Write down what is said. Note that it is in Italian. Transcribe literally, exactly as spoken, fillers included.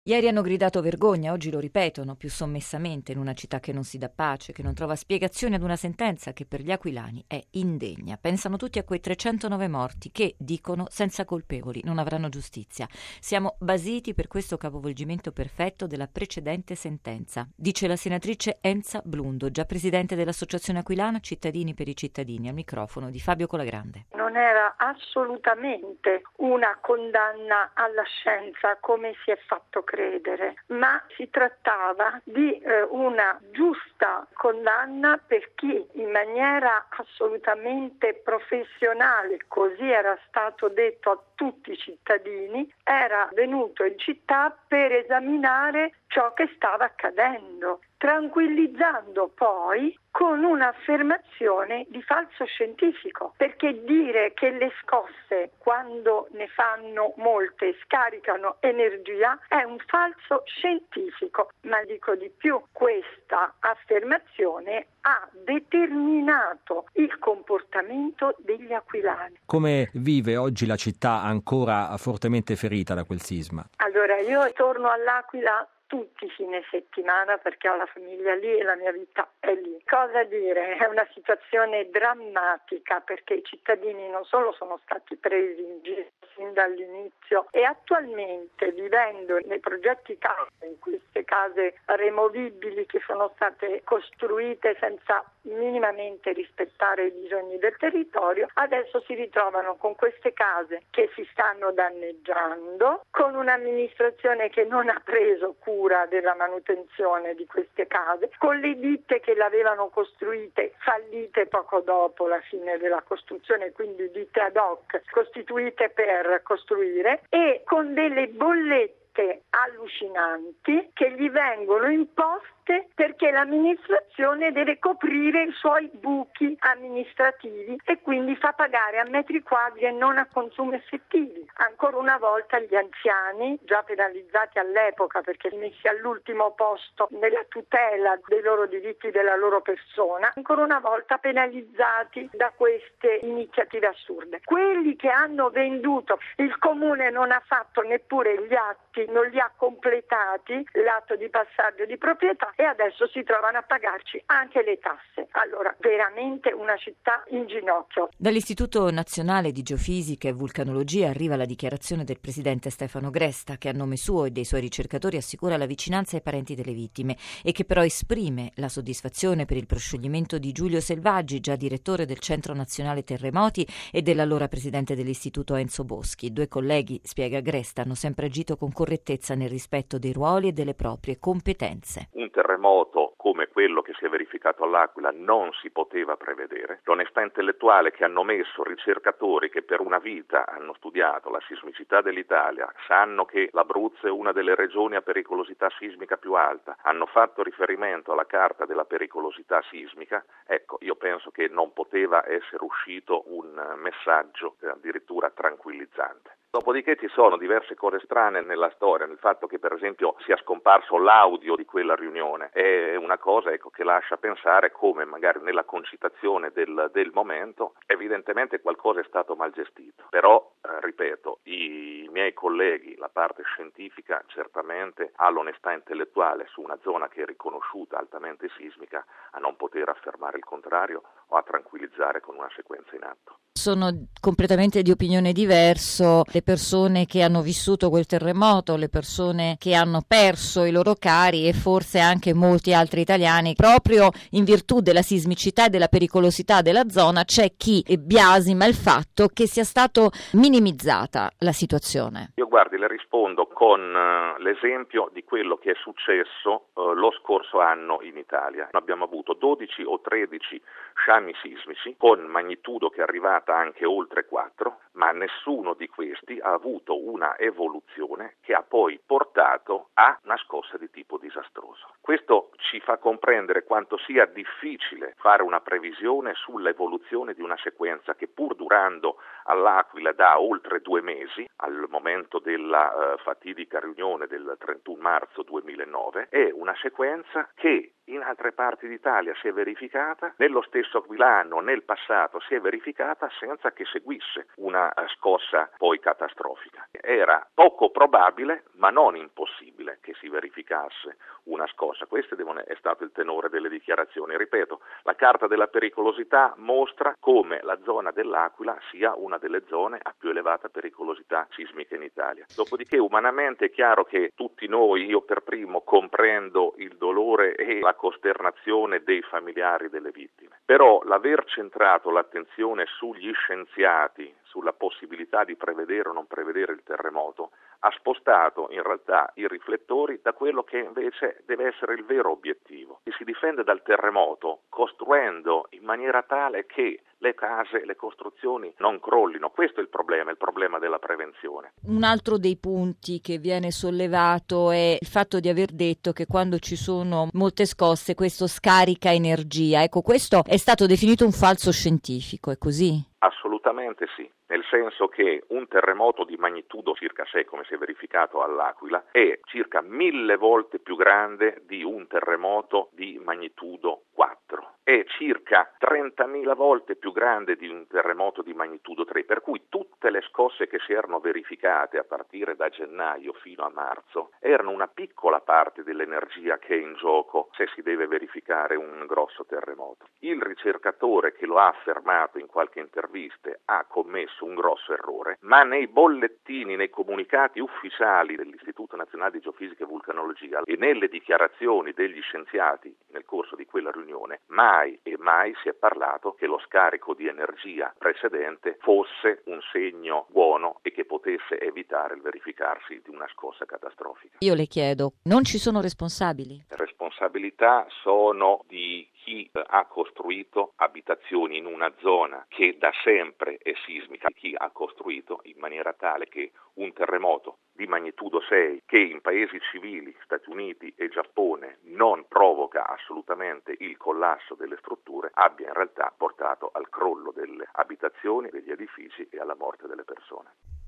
Ieri hanno gridato vergogna, oggi lo ripetono più sommessamente in una città che non si dà pace, che non trova spiegazione ad una sentenza che per gli aquilani è indegna. Pensano tutti a quei trecentonove morti che, dicono, senza colpevoli non avranno giustizia. Siamo basiti per questo capovolgimento perfetto della precedente sentenza, dice la senatrice Enza Blundo, già presidente dell'Associazione Aquilana Cittadini per i Cittadini, al microfono di Fabio Colagrande. Non era assolutamente una condanna alla scienza come si è fatto credere, ma si trattava di eh, una giusta condanna per chi in maniera assolutamente professionale, così era stato detto a tutti i cittadini, era venuto in città per esaminare ciò che stava accadendo, tranquillizzando poi con un'affermazione di falso scientifico, perché dire che le scosse, quando ne fanno molte, scaricano energia è un falso scientifico, ma dico di più, questa affermazione ha determinato il comportamento degli aquilani. Come vive oggi la città ancora fortemente ferita da quel sisma? Allora, io torno all'Aquila tutti i fine settimana perché ho la famiglia lì e la mia vita è lì. Cosa dire? È una situazione drammatica perché i cittadini non solo sono stati presi in giro sin dall'inizio e attualmente vivendo nei progetti case, in queste case removibili che sono state costruite senza minimamente rispettare i bisogni del territorio, adesso si ritrovano con queste case che si stanno danneggiando, con un'amministrazione che non ha preso cura della manutenzione di queste case, con le ditte che le avevano costruite fallite poco dopo la fine della costruzione, quindi ditte ad hoc costituite per costruire, e con delle bollette allucinanti che gli vengono imposte perché l'amministrazione deve coprire i suoi buchi amministrativi e quindi fa pagare a metri quadri e non a consumi effettivi. Ancora una volta gli anziani, già penalizzati all'epoca perché messi all'ultimo posto nella tutela dei loro diritti e della loro persona, ancora una volta penalizzati da queste iniziative assurde. Quelli che hanno venduto, il comune non ha fatto neppure gli atti, non li ha completati, l'atto di passaggio di proprietà, e adesso si trovano a pagarci anche le tasse. Allora, veramente una città in ginocchio. Dall'Istituto Nazionale di Geofisica e Vulcanologia arriva la dichiarazione del presidente Stefano Gresta, che a nome suo e dei suoi ricercatori assicura la vicinanza ai parenti delle vittime e che però esprime la soddisfazione per il proscioglimento di Giulio Selvaggi, già direttore del Centro Nazionale Terremoti, e dell'allora presidente dell'Istituto Enzo Boschi. Due colleghi, spiega Gresta, hanno sempre agito con correttezza nel rispetto dei ruoli e delle proprie competenze. Un terremoto come quello che si è verificato all'Aquila non si poteva prevedere. L'onestà intellettuale che hanno messo ricercatori che per una vita hanno studiato la sismicità dell'Italia, sanno che l'Abruzzo è una delle regioni a pericolosità sismica più alta, hanno fatto riferimento alla carta della pericolosità sismica, ecco, io penso che non poteva essere uscito un messaggio addirittura tranquillizzante. Dopodiché ci sono diverse cose strane nella storia, nel fatto che per esempio sia scomparso l'audio di quella riunione, è una cosa ecco, che lascia pensare come magari nella concitazione del, del momento evidentemente qualcosa è stato mal gestito, però eh, ripeto, i miei colleghi, la parte scientifica certamente ha l'onestà intellettuale su una zona che è riconosciuta altamente sismica a non poter affermare il contrario o a tranquillizzare con una sequenza in atto. Sono completamente di opinione diverso le persone che hanno vissuto quel terremoto, le persone che hanno perso i loro cari e forse anche molti altri italiani. Proprio in virtù della sismicità e della pericolosità della zona c'è chi biasima il fatto che sia stato minimizzata la situazione. Io guardi, le rispondo con uh, l'esempio di quello che è successo uh, lo scorso anno in Italia. Abbiamo avuto dodici o tredici sciami sismici con magnitudo che è arrivata anche oltre quattro, ma nessuno di questi ha avuto una evoluzione che ha poi portato a una scossa di tipo disastroso. Questo ci fa comprendere quanto sia difficile fare una previsione sull'evoluzione di una sequenza che pur durando all'Aquila da oltre due mesi, al momento della uh, fatidica riunione del trentuno marzo duemilanove, è una sequenza che in altre parti d'Italia si è verificata, nello stesso aquilano nel passato si è verificata senza che seguisse una scossa poi catastrofica. Era poco probabile, ma non impossibile. verificasse una scossa. Questo è stato il tenore delle dichiarazioni. Ripeto, la carta della pericolosità mostra come la zona dell'Aquila sia una delle zone a più elevata pericolosità sismica in Italia. Dopodiché umanamente è chiaro che tutti noi, io per primo, comprendo il dolore e la costernazione dei familiari delle vittime. Però l'aver centrato l'attenzione sugli scienziati, sulla possibilità di prevedere o non prevedere il terremoto, ha spostato in realtà i riflettori da quello che invece deve essere il vero obiettivo. E si difende dal terremoto costruendo in maniera tale che le case, le costruzioni non crollino. Questo è il problema, il problema della prevenzione. Un altro dei punti che viene sollevato è il fatto di aver detto che quando ci sono molte scosse questo scarica energia. Ecco, questo è stato definito un falso scientifico, è così? Assolutamente sì, nel senso che un terremoto di magnitudo circa sei, come si è verificato all'Aquila, è circa mille volte più grande di un terremoto di magnitudo quattro, è circa trentamila volte più grande di un terremoto di magnitudo tre, per cui tutte le scosse che si erano verificate a partire da gennaio fino a marzo erano una piccola parte dell'energia che è in gioco se si deve verificare un grosso terremoto. Il ricercatore che lo ha affermato in qualche intervista ha commesso un grosso errore, ma nei bollettini, nei comunicati ufficiali dell'Istituto Nazionale di Geofisica e Vulcanologia e nelle dichiarazioni degli scienziati nel corso di quella riunione, mai e mai si è parlato che lo scarico di energia precedente fosse un segno buono e che potesse evitare il verificarsi di una scossa catastrofica. Io le chiedo, non ci sono responsabili? Le responsabilità sono di chi ha costruito abitazioni in una zona che da sempre è sismica, chi ha costruito in maniera tale che un terremoto di magnitudo sei, che in paesi civili, Stati Uniti e Giappone, non provoca assolutamente il collasso delle strutture, abbia in realtà portato al crollo delle abitazioni, degli edifici e alla morte delle persone.